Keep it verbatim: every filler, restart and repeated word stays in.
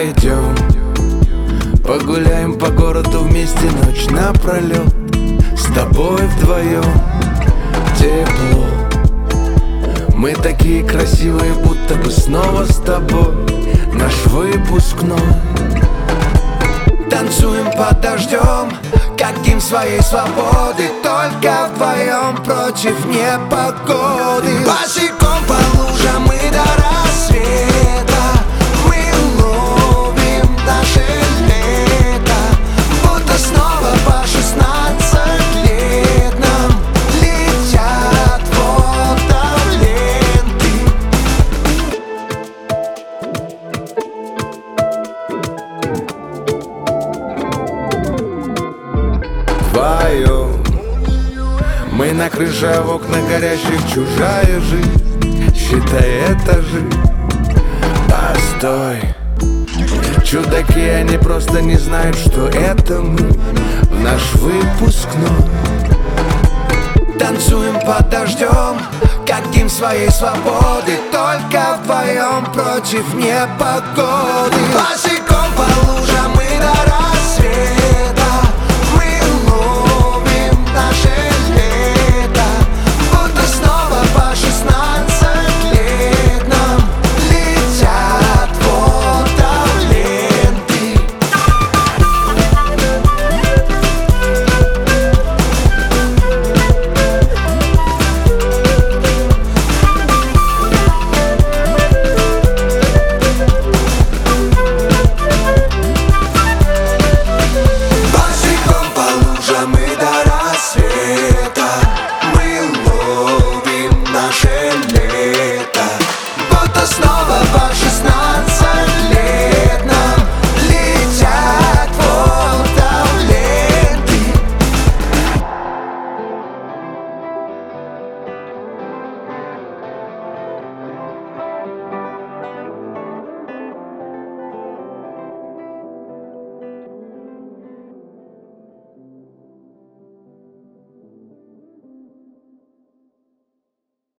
Пойдем, погуляем по городу вместе ночь напролет. С тобой вдвоем тепло. Мы такие красивые, будто бы снова с тобой. Наш выпускной. Танцуем под дождем, хотим своей свободы. Только вдвоем против непогоды. Босиком по лужам мы до рассвета. Мы ловим наше лето, будто снова по шестнадцать лет нам летят фотоленты. Вдвоем мы на крыше, а в окнах горящих чужая жизнь. Считай, это жизнь. Постой, чудаки, они просто не знают, что это мы в наш выпускной. Танцуем под дождем, хотим своей свободы. Только вдвоем против непогоды. Босиком по лужам